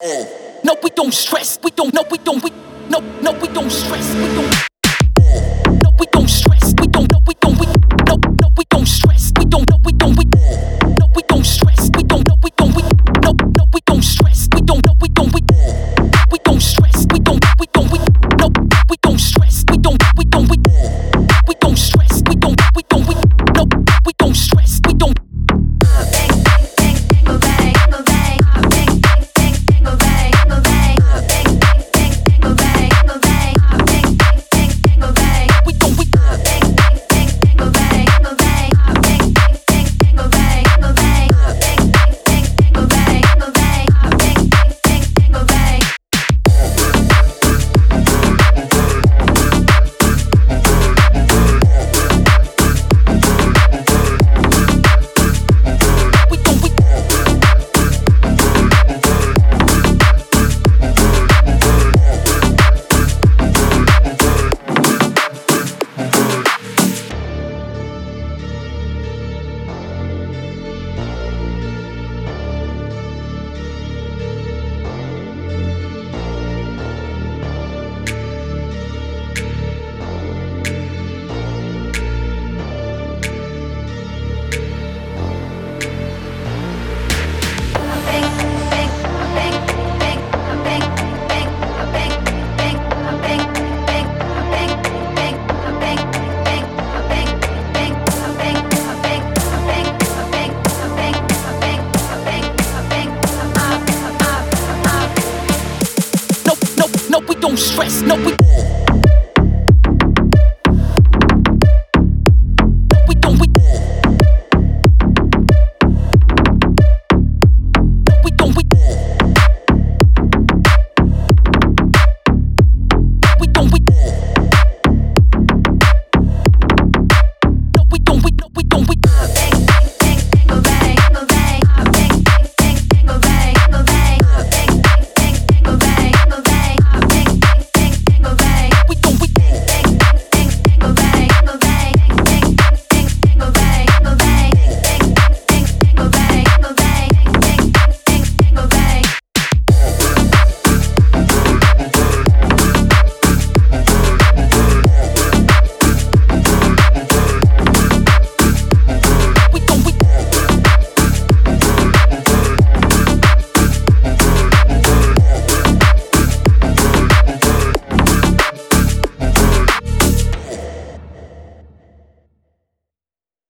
No, we don't stress. We don't. No, we don't. We no, we don't stress. We don't. No, we don't stress. We don't. No, we don't. We no, we don't stress. We don't. No, we don't. We no, we don't stress. We don't. No, we don't. We no, we don't stress. We don't. No, we don't. We don't stress. We don't. We don't. We no, we don't stress. We don't. We don't. We don't stress. We don't. We don't. We no, we don't stress. We don't. No, we don't stress. No, we